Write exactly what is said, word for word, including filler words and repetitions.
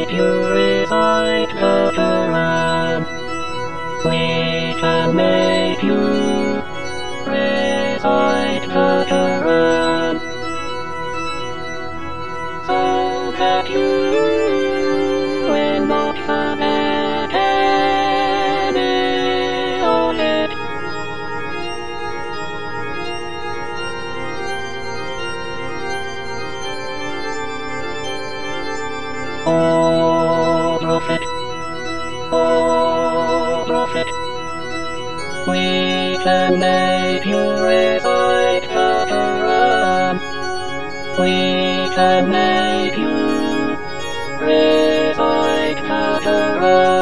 make you recite the Quran. We can make you recite the Quran, so that you will not forget any of it. Oh Prophet, oh Prophet, we can make you recite the Quran. We can make you recite the Quran.